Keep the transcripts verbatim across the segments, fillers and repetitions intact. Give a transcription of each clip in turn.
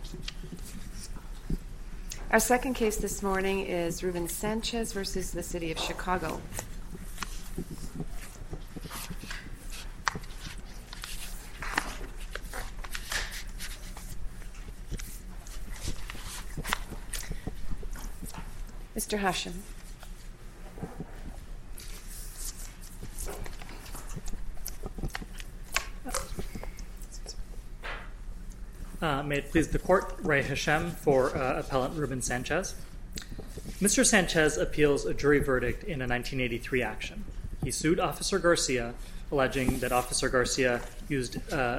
Our second case this morning is Ruben Sanchez versus the City of Chicago. Mister Hashem. Uh, may it please the Court, Ray Hashem for uh, Appellant Ruben Sanchez. Mister Sanchez appeals a jury verdict in a nineteen eighty-three action. He sued Officer Garcia, alleging that Officer Garcia used uh,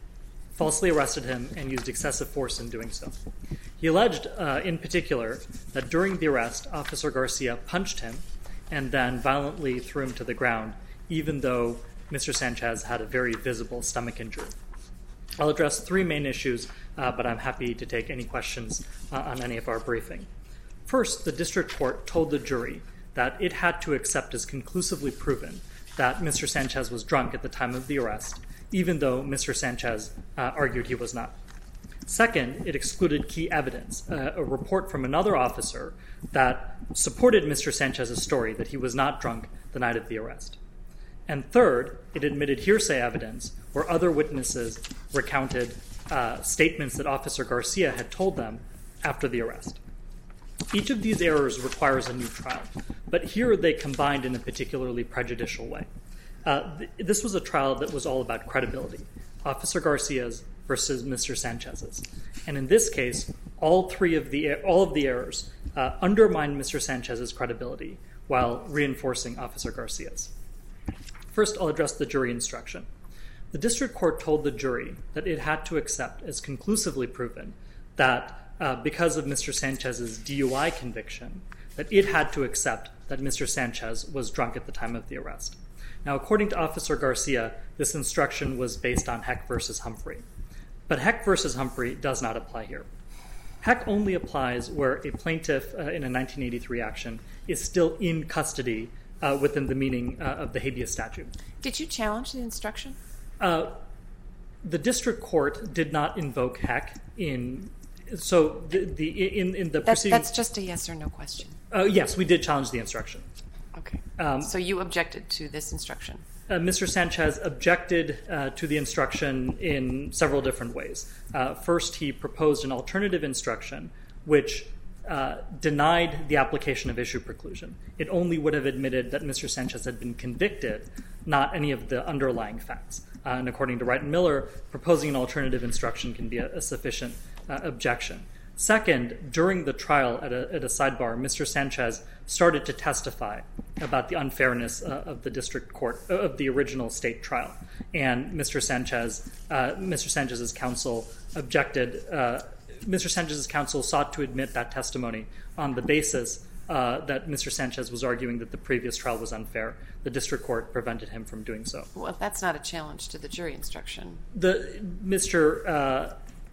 falsely arrested him and used excessive force in doing so. He alleged, uh, in particular, that during the arrest, Officer Garcia punched him and then violently threw him to the ground, even though Mister Sanchez had a very visible stomach injury. I'll address three main issues, uh, but I'm happy to take any questions uh, on any of our briefing. First, the district court told the jury that it had to accept as conclusively proven that Mister Sanchez was drunk at the time of the arrest, even though Mister Sanchez uh, argued he was not. Second, it excluded key evidence, uh, a report from another officer that supported Mister Sanchez's story that he was not drunk the night of the arrest. And third, it admitted hearsay evidence where other witnesses recounted uh, statements that Officer Garcia had told them after the arrest. Each of these errors requires a new trial, but here they combined in a particularly prejudicial way. Uh, th- this was a trial that was all about credibility, Officer Garcia's versus Mister Sanchez's. And in this case, all three of the all of the errors uh, undermined Mister Sanchez's credibility while reinforcing Officer Garcia's. First, I'll address the jury instruction. The district court told the jury that it had to accept as conclusively proven that uh, because of Mister Sanchez's D U I conviction, that it had to accept that Mister Sanchez was drunk at the time of the arrest. Now, according to Officer Garcia, this instruction was based on Heck versus Humphrey. But Heck versus Humphrey does not apply here. Heck only applies where a plaintiff uh, in a nineteen eighty-three action is still in custody uh, within the meaning uh, of the habeas statute. Did you challenge the instruction? Uh, the district court did not invoke Heck in, so the, the in, in the that, proceeding. That's just a yes or no question. Uh, yes, we did challenge the instruction. Okay. Um, so you objected to this instruction? Uh, Mister Sanchez objected uh, to the instruction in several different ways. Uh, first, he proposed an alternative instruction which uh, denied the application of issue preclusion. It only would have admitted that Mister Sanchez had been convicted, not any of the underlying facts. Uh, and according to Wright and Miller, proposing an alternative instruction can be a, a sufficient uh, objection. Second, during the trial at a, at a sidebar, Mister Sanchez started to testify about the unfairness uh, of the district court, uh, of the original state trial. And Mister Sanchez, uh, Mister Sanchez's counsel objected, uh, Mister Sanchez's counsel sought to admit that testimony on the basis uh, that Mister Sanchez was arguing that the previous trial was unfair. The district court prevented him from doing so. Well, that's not a challenge to the jury instruction. The Mister Uh,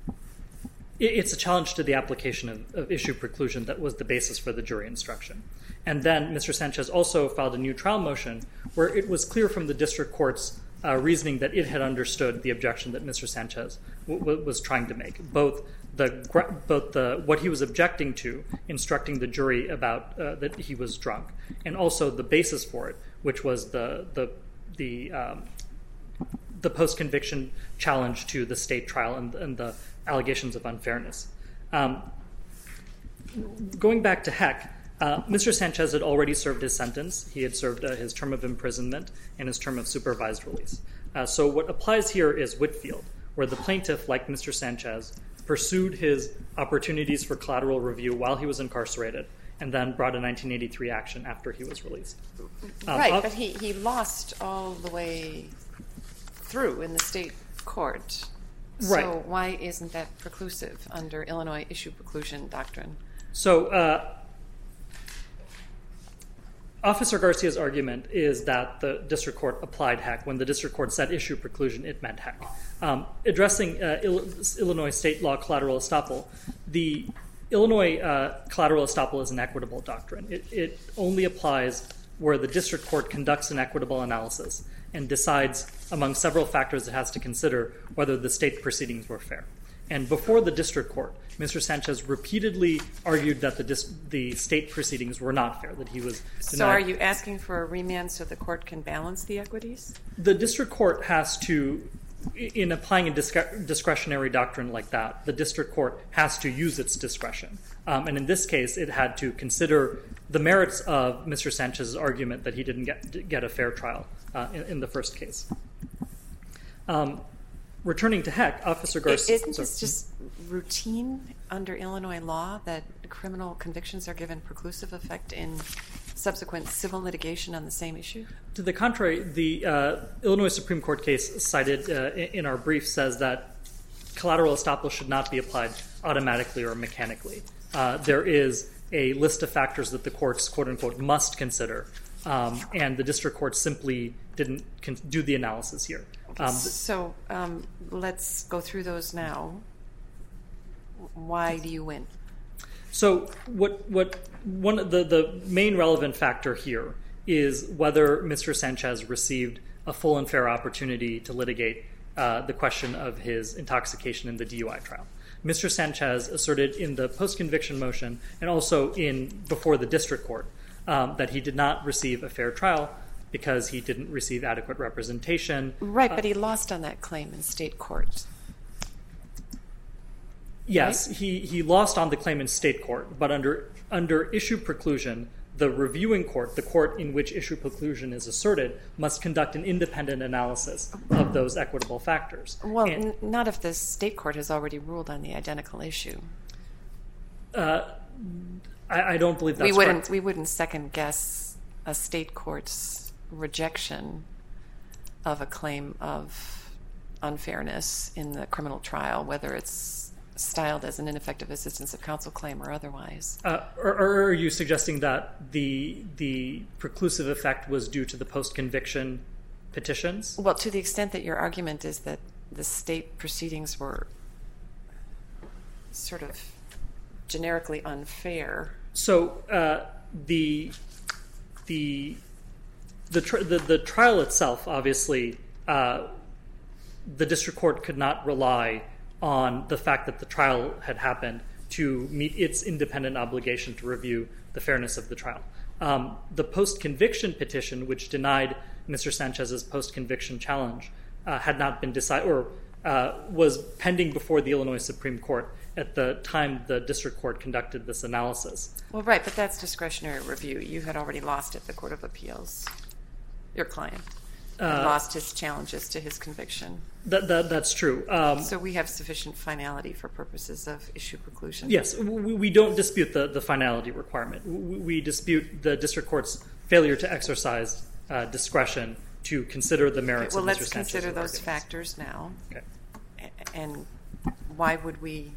It's a challenge to the application of, of issue preclusion that was the basis for the jury instruction. And then Mister Sanchez also filed a new trial motion where it was clear from the district court's uh, reasoning that it had understood the objection that Mister Sanchez w- w- was trying to make. Both the both the what he was objecting to, instructing the jury about uh, that he was drunk, and also the basis for it, which was the the the um, the post-conviction challenge to the state trial and, and the allegations of unfairness. Um, going back to Heck, uh, Mister Sanchez had already served his sentence. He had served uh, his term of imprisonment and his term of supervised release. Uh, so what applies here is Whitfield, where the plaintiff, like Mister Sanchez, pursued his opportunities for collateral review while he was incarcerated and then brought a nineteen eighty-three action after he was released. Um, right, uh, but he, he lost all the way through in the state court. Right. So why isn't that preclusive under Illinois issue preclusion doctrine? So uh, Officer Garcia's argument is that the district court applied Heck. When the district court said issue preclusion, it meant Heck. Um, addressing uh, Il- Illinois state law collateral estoppel, the Illinois uh, collateral estoppel is an equitable doctrine. It, it only applies where the district court conducts an equitable analysis and decides among several factors it has to consider whether the state proceedings were fair. And before the district court, Mister Sanchez repeatedly argued that the dis- the state proceedings were not fair, that he was denied. So are you asking for a remand so the court can balance the equities? The district court has to, in applying a disc- discretionary doctrine like that, the district court has to use its discretion. Um, and in this case, it had to consider the merits of Mister Sanchez's argument that he didn't get, get a fair trial uh, in, in the first case. Um, returning to Heck, Officer Garcia... Isn't this just routine under Illinois law that criminal convictions are given preclusive effect in subsequent civil litigation on the same issue? To the contrary, the uh, Illinois Supreme Court case cited uh, in our brief says that collateral estoppel should not be applied automatically or mechanically. Uh, there is a list of factors that the courts, quote-unquote, must consider, um, and the district court simply didn't con- do the analysis here. Um, so um, let's go through those now. Why do you win? So what what one of the, the main relevant factor here is whether Mister Sanchez received a full and fair opportunity to litigate uh, the question of his intoxication in the D U I trial. Mister Sanchez asserted in the post-conviction motion and also in before the district court um, that he did not receive a fair trial because he didn't receive adequate representation. Right, uh, but he lost on that claim in state court. Yes, right? he, he lost on the claim in state court, but under under issue preclusion, the reviewing court, the court in which issue preclusion is asserted, must conduct an independent analysis of those equitable factors. Well, and, n- not if the state court has already ruled on the identical issue. Uh, I, I don't believe that's we wouldn't correct. we wouldn't second guess a state court's rejection of a claim of unfairness in the criminal trial, whether it's styled as an ineffective assistance of counsel claim or otherwise. Uh, or, or are you suggesting that the the preclusive effect was due to the post-conviction petitions? Well, to the extent that your argument is that the state proceedings were sort of generically unfair. So uh, the the the, tri- the the trial itself, obviously, uh, the district court could not rely on the fact that the trial had happened to meet its independent obligation to review the fairness of the trial. Um, the post-conviction petition, which denied Mister Sanchez's post-conviction challenge, uh, had not been decided, or uh, was pending before the Illinois Supreme Court at the time the district court conducted this analysis. Well, right, but that's discretionary review. You had already lost at the Court of Appeals, your client, and Uh, lost his challenges to his conviction. That, that that's true. Um, So we have sufficient finality for purposes of issue preclusion. yes, we, we don't dispute the, the finality requirement. We, we dispute the district court's failure to exercise uh, discretion to consider the merits Okay, well, of Mister let's Sanchez's consider those arguments. factors now. Okay. A- And why would we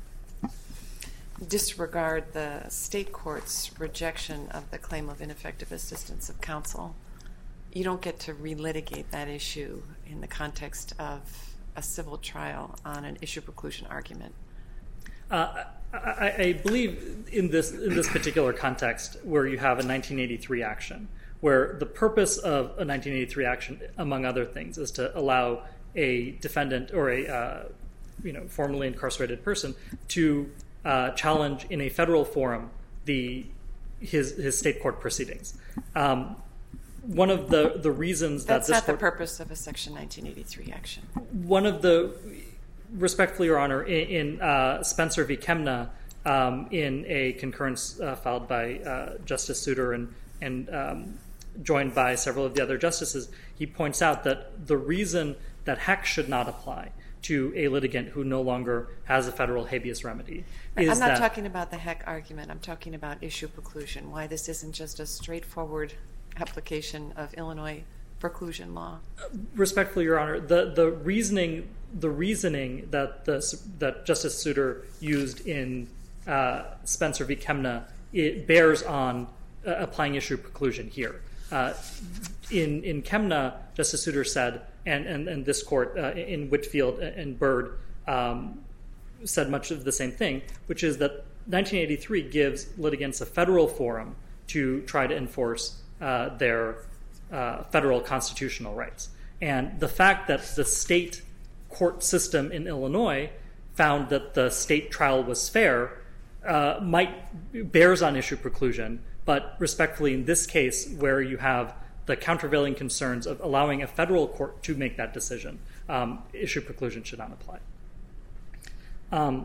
disregard the state court's rejection of the claim of ineffective assistance of counsel? You don't get to relitigate that issue in the context of a civil trial on an issue preclusion argument. Uh, I, I believe in this in this particular context, where you have a nineteen eighty-three action, where the purpose of a nineteen eighty-three action, among other things, is to allow a defendant or a uh, you know formerly incarcerated person to uh, challenge in a federal forum the his his state court proceedings. Um, one of the, the reasons that That's this not the court, purpose of a Section nineteen eighty-three action. one of the respectfully, Your Honor, in, in uh, Spencer v. Kemna, um, in a concurrence uh, filed by uh, Justice Souter and, and um, joined by several of the other justices, he points out that the reason that Heck should not apply to a litigant who no longer has a federal habeas remedy is I'm not that... talking about the Heck argument. I'm talking about issue preclusion, why this isn't just a straightforward application of Illinois preclusion law. Respectfully, Your Honor, the, the reasoning the reasoning that the that Justice Souter used in uh, Spencer v. Kemna, it bears on uh, applying issue preclusion here. Uh, in in Kemna, Justice Souter said, and and, and this court uh, in Whitfield and Byrd um, said much of the same thing, which is that nineteen eighty-three gives litigants a federal forum to try to enforce uh, their uh, federal constitutional rights. And the fact that the state court system in Illinois found that the state trial was fair uh, might bears on issue preclusion, but respectfully, in this case, where you have the countervailing concerns of allowing a federal court to make that decision, um, issue preclusion should not apply. Um,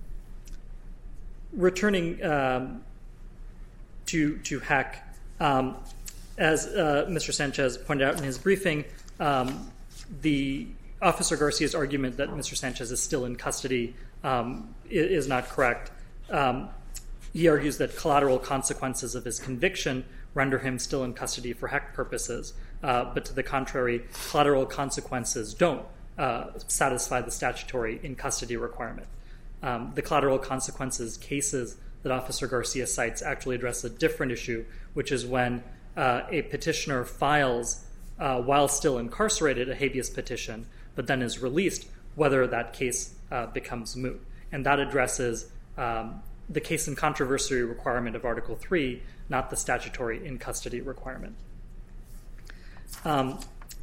returning um, to to Heck, um, as uh, Mister Sanchez pointed out in his briefing, um, the Officer Garcia's argument that Mister Sanchez is still in custody um, is not correct. Um, he argues that collateral consequences of his conviction render him still in custody for Heck purposes, uh, but to the contrary, collateral consequences don't uh, satisfy the statutory in custody requirement. Um, the collateral consequences cases that Officer Garcia cites actually address a different issue, which is when uh, a petitioner files, uh, while still incarcerated, a habeas petition, but then is released, whether that case uh, becomes moot. And that addresses um, the case in controversy requirement of Article three, not the statutory in custody requirement. Um,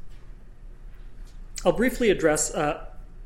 I'll briefly address, uh,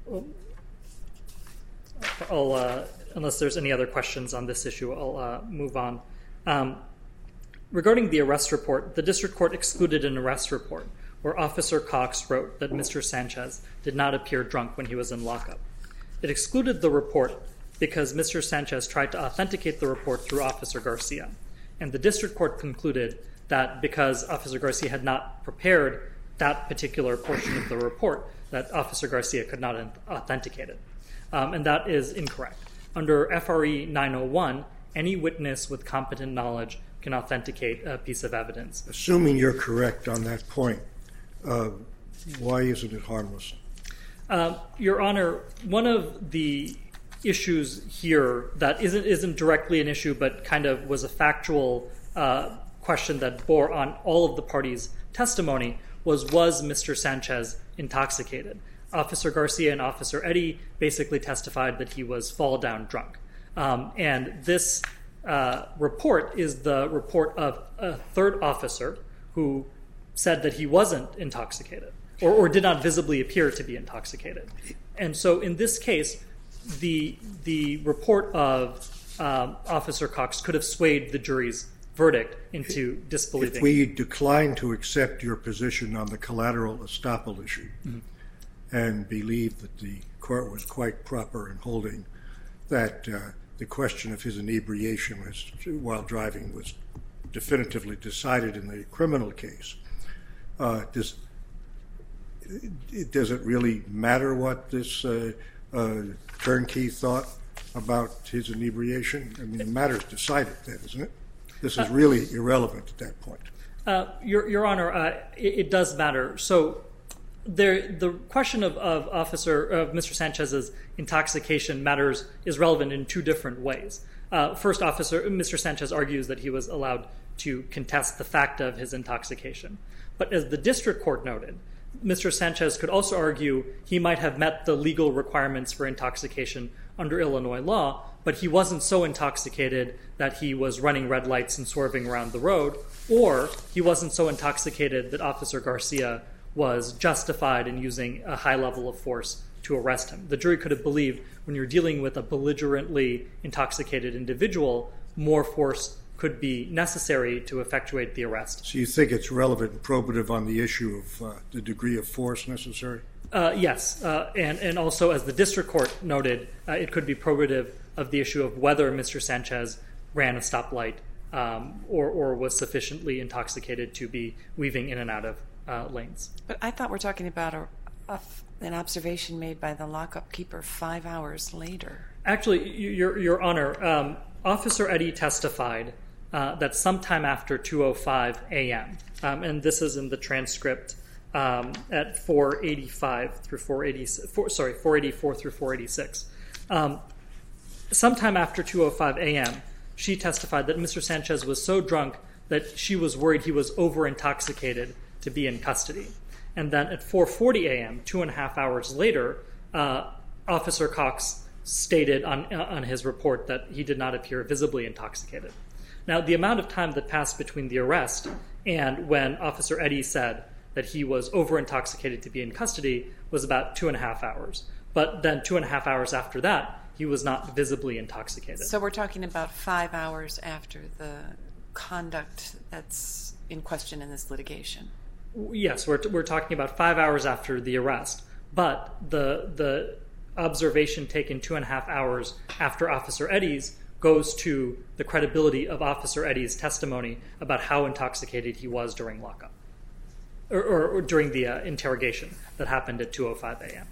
I'll, uh, unless there's any other questions on this issue, I'll uh, move on. Um, regarding the arrest report, the district court excluded an arrest report where Officer Cox wrote that Mister Sanchez did not appear drunk when he was in lockup. It excluded the report because Mister Sanchez tried to authenticate the report through Officer Garcia. And the district court concluded that because Officer Garcia had not prepared that particular portion of the report, that Officer Garcia could not authenticate it. Um, and that is incorrect. Under F R E nine oh one, any witness with competent knowledge can authenticate a piece of evidence. Assuming you're correct on that point, uh, why isn't it harmless? Uh, Your Honor, one of the issues here that isn't isn't directly an issue, but kind of was a factual uh, question that bore on all of the parties' testimony was, was Mister Sanchez intoxicated? Officer Garcia and Officer Eddy basically testified that he was fall down drunk. Um, and this uh, report is the report of a third officer who said that he wasn't intoxicated or, or did not visibly appear to be intoxicated. And so in this case, the the report of um, Officer Cox could have swayed the jury's verdict into disbelieving. If we decline to accept your position on the collateral estoppel issue mm-hmm. and believe that the court was quite proper in holding that uh, the question of his inebriation was, while driving was definitively decided in the criminal case, uh, does, does it really matter what this uh, uh, turnkey thought about his inebriation? I mean, the matter's decided then, isn't it? This is really irrelevant at that point. Uh, Your, Your Honor, uh, it, it does matter. So there, the question of, of Officer of Mister Sanchez's intoxication matters is relevant in two different ways. Uh, first, Officer Mister Sanchez argues that he was allowed to contest the fact of his intoxication. But as the district court noted, Mister Sanchez could also argue he might have met the legal requirements for intoxication under Illinois law, but he wasn't so intoxicated that he was running red lights and swerving around the road, or he wasn't so intoxicated that Officer Garcia was justified in using a high level of force to arrest him. The jury could have believed when you're dealing with a belligerently intoxicated individual, more force could be necessary to effectuate the arrest. So you think it's relevant and probative on the issue of uh, the degree of force necessary? Uh, yes, uh, and, and also as the district court noted, uh, it could be probative of the issue of whether Mister Sanchez ran a stoplight um, or, or was sufficiently intoxicated to be weaving in and out of uh, lanes. But I thought we're talking about a, a, an observation made by the lockup keeper five hours later. Actually, Your, Your Honor, um, Officer Eddy testified uh, that sometime after two oh five a.m., um, and this is in the transcript um, at four eighty-five through four eighty, four, sorry, four eighty-four through four eighty-six. Um, sometime after two oh five a.m., she testified that Mister Sanchez was so drunk that she was worried he was over-intoxicated to be in custody. And then at four forty a.m., two and a half hours later, uh, Officer Cox stated on, on his report that he did not appear visibly intoxicated. Now, the amount of time that passed between the arrest and when Officer Eddy said that he was over-intoxicated to be in custody was about two and a half hours. But then two and a half hours after that, he was not visibly intoxicated. So we're talking about five hours after the conduct that's in question in this litigation. Yes, we're, we're talking about five hours after the arrest. But the the observation taken two and a half hours after Officer Eddy's goes to the credibility of Officer Eddy's testimony about how intoxicated he was during lockup, or, or, or during the uh, interrogation that happened at two oh five a.m.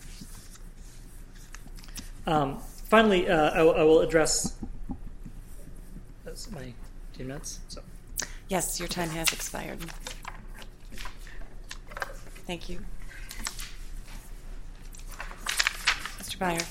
Um, finally, uh, I, I will address that's my two minutes. So. Yes, your time has expired. Thank you. Mister Byer.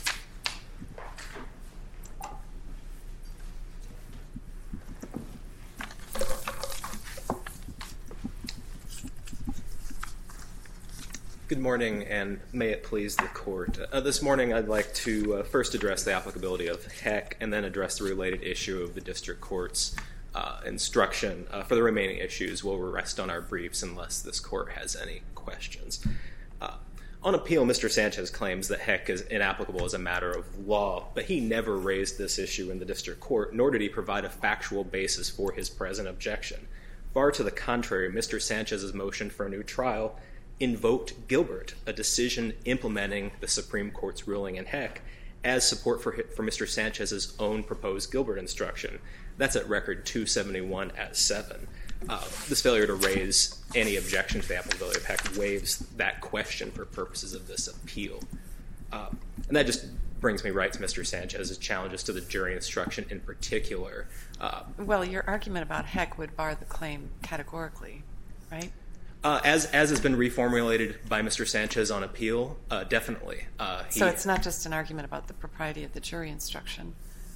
Good morning, and may it please the Court. Uh, this morning I'd like to uh, first address the applicability of Heck and then address the related issue of the District Court's uh, instruction. Uh, for the remaining issues, we'll rest on our briefs unless this Court has any questions. Uh, on appeal, Mister Sanchez claims that Heck is inapplicable as a matter of law, but he never raised this issue in the District Court, nor did he provide a factual basis for his present objection. Far to the contrary, Mister Sanchez's motion for a new trial invoked Gilbert, a decision implementing the Supreme Court's ruling in Heck, as support for, for Mister Sanchez's own proposed Gilbert instruction. That's at record two seventy-one at seven. Uh, this failure to raise any objection to the applicability of Heck waives that question for purposes of this appeal. Uh, and that just brings me right to Mister Sanchez's challenges to the jury instruction in particular. Uh, well, your argument about Heck would bar the claim categorically, right? Uh, as as has been reformulated by Mister Sanchez on appeal, uh, definitely. Uh, he, so it's not just an argument about the propriety of the jury instruction.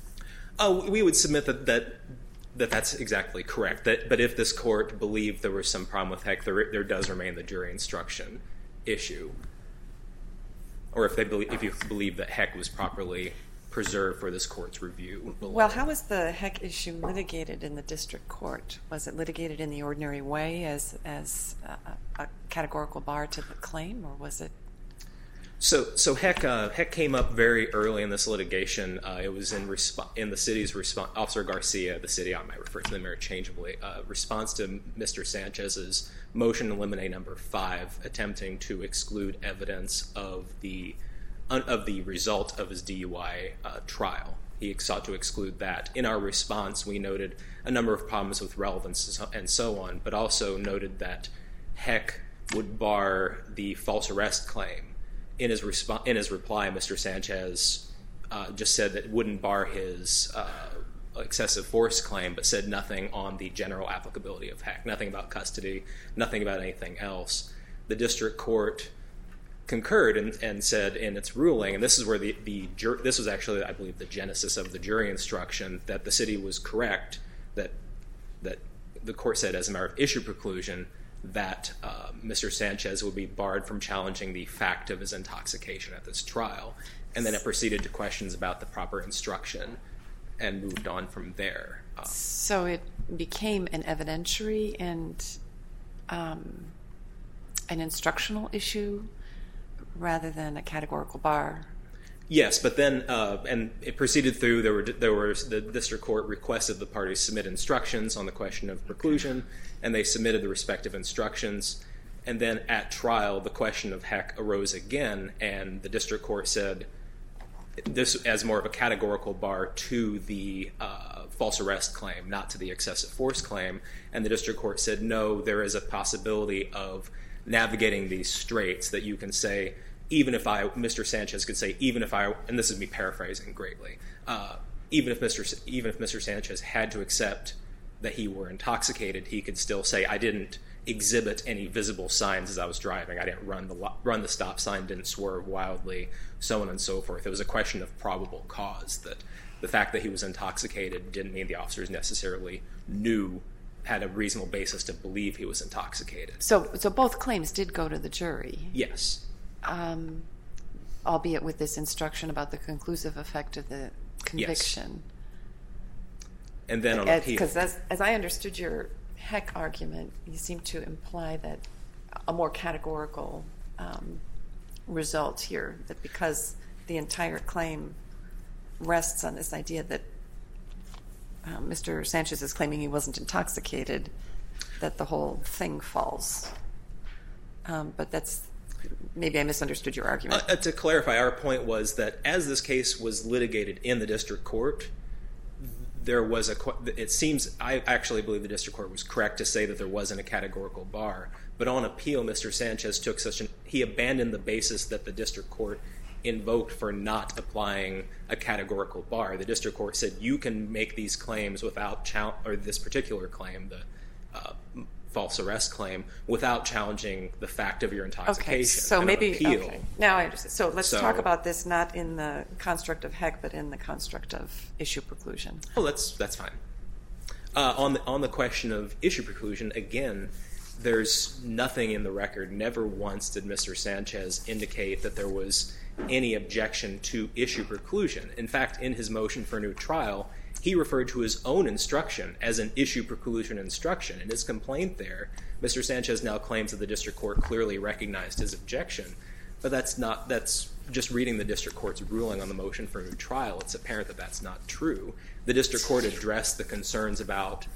Oh, we would submit that, that that that's exactly correct. That, but if this court believed there was some problem with Heck, there there does remain the jury instruction issue. Or if they believe, if you believe that Heck was properly preserved for this court's review. Well, how was the Heck issue litigated in the district court? Was it litigated in the ordinary way as as a, a categorical bar to the claim, or was it? So, so Heck uh, Heck came up very early in this litigation. Uh, it was in resp- in the city's response. Officer Garcia, the city, I might refer to them interchangeably, uh, response to Mister Sanchez's motion to eliminate number five, attempting to exclude evidence of the of the result of his D U I uh, trial. He sought to exclude that. In our response, we noted a number of problems with relevance and so on, but also noted that Heck would bar the false arrest claim. In his, resp- in his reply, Mister Sanchez uh, just said that it wouldn't bar his uh, excessive force claim, but said nothing on the general applicability of Heck, nothing about custody, nothing about anything else. The district court concurred and, and said in its ruling, and this is where the, the jur- this was actually, I believe, the genesis of the jury instruction, that the city was correct, that that the court said as a matter of issue preclusion that uh, Mister Sanchez would be barred from challenging the fact of his intoxication at this trial. And then it proceeded to questions about the proper instruction and moved on from there. Uh, so it became an evidentiary and um, an instructional issue rather than a categorical bar. Yes, but then, uh, and it proceeded through, there were, there were, the district court requested the parties submit instructions on the question of preclusion, and they submitted the respective instructions. And then at trial, the question of Heck arose again, and the district court said this as more of a categorical bar to the uh, false arrest claim, not to the excessive force claim. And the district court said, no, there is a possibility of navigating these straits that you can say, even if I, Mister Sanchez could say, even if I, and this is me paraphrasing greatly, uh, even if Mister even if Mister Sanchez had to accept that he were intoxicated, he could still say, I didn't exhibit any visible signs as I was driving. I didn't run the run the stop sign, didn't swerve wildly, so on and so forth. It was a question of probable cause, that the fact that he was intoxicated didn't mean the officers necessarily knew, had a reasonable basis to believe he was intoxicated. So, so both claims did go to the jury. Yes. Um, albeit with this instruction about the conclusive effect of the conviction. Yes. And then on appeal. Because as, as I understood your Heck argument, you seem to imply that a more categorical um, result here, that because the entire claim rests on this idea that uh, Mister Sanchez is claiming he wasn't intoxicated, that the whole thing falls. Um, but that's, maybe I misunderstood your argument. Uh, to clarify, our point was that as this case was litigated in the district court, there was a, it seems, I actually believe the district court was correct to say that there wasn't a categorical bar. But on appeal, Mister Sanchez took such an, he abandoned the basis that the district court invoked for not applying a categorical bar. The district court said you can make these claims without challenge, or this particular claim, the uh, false arrest claim, without challenging the fact of your intoxication. Okay, so and maybe, appeal. okay. Now I understand. So let's So- talk about this not in the construct of Heck, but in the construct of issue preclusion. Oh, that's that's fine. Uh, on the on the question of issue preclusion, again, there's nothing in the record. Never once did Mister Sanchez indicate that there was any objection to issue preclusion. In fact, in his motion for a new trial, he referred to his own instruction as an issue preclusion instruction. In his complaint there, Mister Sanchez now claims that the district court clearly recognized his objection. But that's not, that's just reading the district court's ruling on the motion for a new trial. It's apparent that that's not true. The district court addressed the concerns about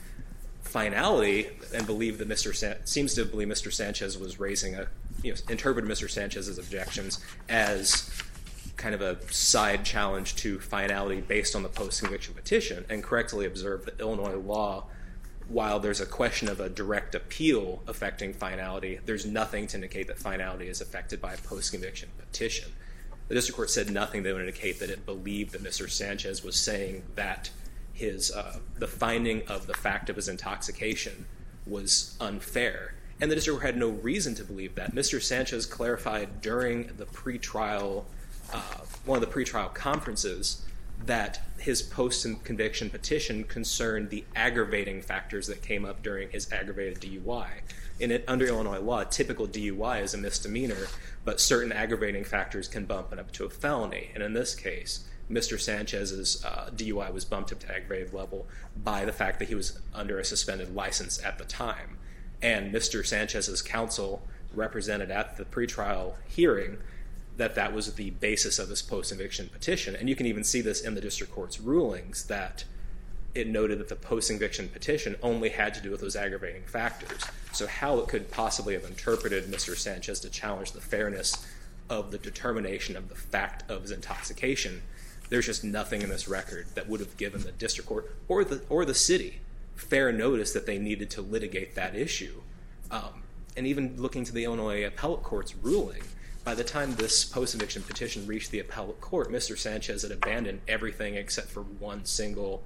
finality and believed that Mister San- seems to believe Mister Sanchez was raising a, you know, interpreted Mister Sanchez's objections as kind of a side challenge to finality based on the post-conviction petition, and correctly observed that Illinois law, while there's a question of a direct appeal affecting finality, there's nothing to indicate that finality is affected by a post-conviction petition. The district court said nothing that would indicate that it believed that Mister Sanchez was saying that his uh, the finding of the fact of his intoxication was unfair. And the district court had no reason to believe that. Mister Sanchez clarified during the pretrial, uh, one of the pretrial conferences, that his post-conviction petition concerned the aggravating factors that came up during his aggravated D U I. In it, under Illinois law, typical D U I is a misdemeanor, but certain aggravating factors can bump it up to a felony. And in this case, Mister Sanchez's uh, D U I was bumped up to aggravated level by the fact that he was under a suspended license at the time. And Mister Sanchez's counsel represented at the pretrial hearing that that was the basis of his post-conviction petition. And you can even see this in the district court's rulings, that it noted that the post-conviction petition only had to do with those aggravating factors. So how it could possibly have interpreted Mister Sanchez to challenge the fairness of the determination of the fact of his intoxication, there's just nothing in this record that would have given the district court or the or the city fair notice that they needed to litigate that issue. Um, and even looking to the Illinois appellate court's ruling, by the time this post-conviction petition reached the appellate court, Mister Sanchez had abandoned everything except for one single,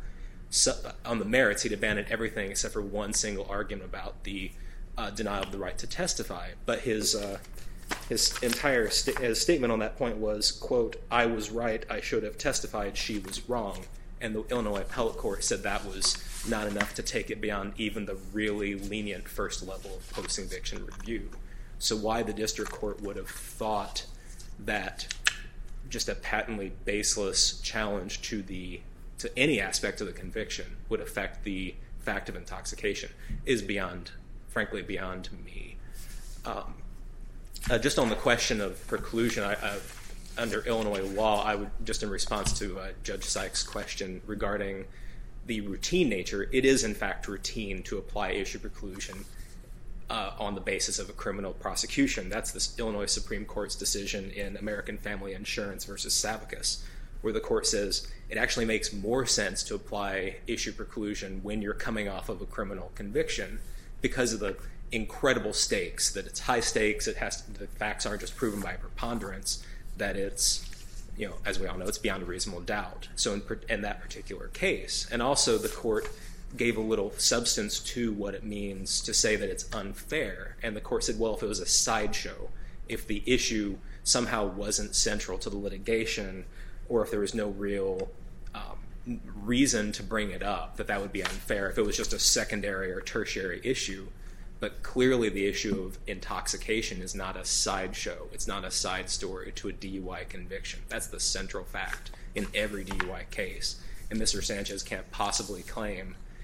on the merits, he'd abandoned everything except for one single argument about the uh, denial of the right to testify. But his uh, his entire sta- his statement on that point was, quote, "I was right, I should have testified, she was wrong." And the Illinois appellate court said that was not enough to take it beyond even the really lenient first level of post-conviction review. So why the district court would have thought that just a patently baseless challenge to the to any aspect of the conviction would affect the fact of intoxication is beyond, frankly, beyond me. Um, uh, just on the question of preclusion, I, I, under Illinois law, I would, just in response to uh, Judge Sykes' question regarding the routine nature, it is in fact routine to apply issue preclusion uh, on the basis of a criminal prosecution. That's the Illinois Supreme Court's decision in American Family Insurance versus Savicus, where the court says it actually makes more sense to apply issue preclusion when you're coming off of a criminal conviction because of the incredible stakes, that it's high stakes, it has to, the facts aren't just proven by preponderance, that it's, you know, as we all know, it's beyond a reasonable doubt. So in, in that particular case, and also the court gave a little substance to what it means to say that it's unfair. And the court said, well, if it was a sideshow, if the issue somehow wasn't central to the litigation, or if there was no real um, reason to bring it up, that that would be unfair if it was just a secondary or tertiary issue. But clearly the issue of intoxication is not a sideshow. It's not a side story to a D U I conviction. That's the central fact in every D U I case. And Mister Sanchez can't possibly claim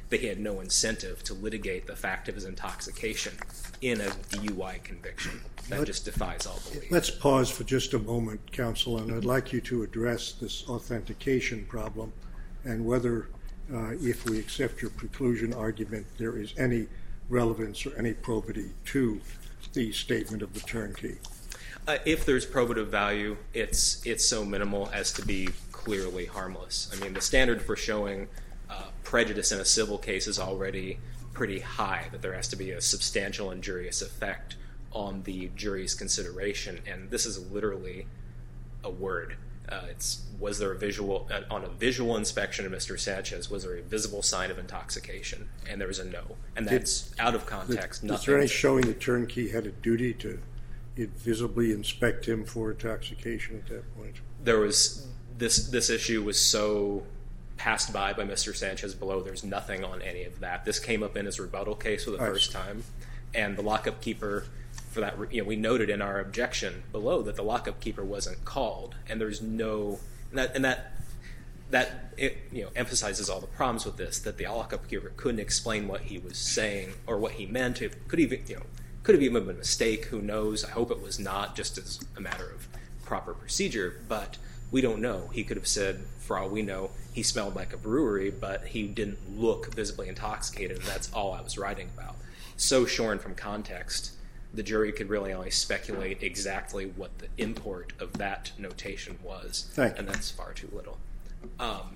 that he had no incentive to litigate the fact of his intoxication in a D U I conviction. That just defies all belief. Let's pause for just a moment, counsel, and I'd like you to address this authentication problem and whether, uh, if we accept your preclusion argument, there is any relevance or any probity to the statement of the turnkey. Uh, if there's probative value, it's it's so minimal as to be clearly harmless. I mean, the standard for showing uh, prejudice in a civil case is already pretty high, that there has to be a substantial injurious effect on the jury's consideration, and this is literally a word. Uh, it's was there a visual uh, on a visual inspection of Mister Sanchez? Was there a visible sign of intoxication? And there was a no, and that's Did, out of context. Is there any showing the turnkey had a duty to visibly inspect him for intoxication at that point? There was this. This issue was so passed by by Mister Sanchez below. There's nothing on any of that. This came up in his rebuttal case for the first time, and the lockup keeper. For that, you know, we noted in our objection below that the lockup keeper wasn't called, and there's no, and that, and that, that it, you know, emphasizes all the problems with this. That the lockup keeper couldn't explain what he was saying or what he meant. It could even, you know, could have even been a mistake. Who knows? I hope it was not, just as a matter of proper procedure. But we don't know. He could have said, for all we know, he smelled like a brewery, but he didn't look visibly intoxicated. And that's all I was writing about. So shorn from context. The jury could really only speculate exactly what the import of that notation was. Thank you. And that's far too little. Um,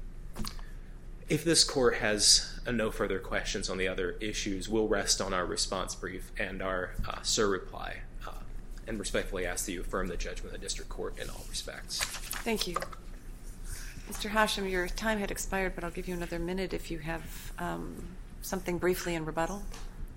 if this court has uh, no further questions on the other issues, we'll rest on our response brief and our uh, sir reply, uh, and respectfully ask that you affirm the judgment of the district court in all respects. Thank you. Mister Hashem, your time had expired, but I'll give you another minute if you have um, something briefly in rebuttal.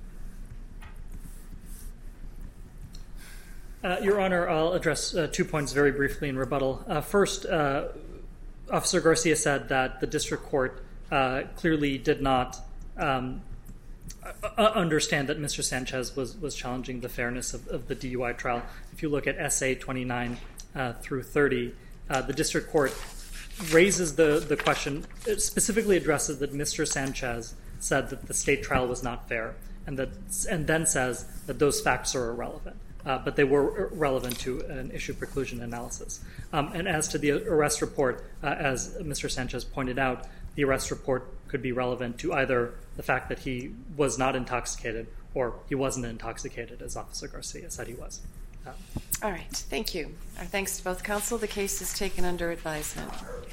Uh, Your Honor, I'll address uh, two points very briefly in rebuttal. Uh, first, uh, Officer Garcia said that the district court uh, clearly did not um, uh, understand that Mister Sanchez was, was challenging the fairness of, of the D U I trial. If you look at S A twenty-nine uh, through thirty, uh, the district court raises the, the question, it specifically addresses that Mister Sanchez said that the state trial was not fair, and, that, and then says that those facts are irrelevant. Uh, but they were relevant to an issue preclusion analysis. Um, and as to the arrest report, uh, as Mister Sanchez pointed out, the arrest report could be relevant to either the fact that he was not intoxicated or he wasn't intoxicated, as Officer Garcia said he was. Uh, All right. Thank you. Our thanks to both counsel. The case is taken under advisement.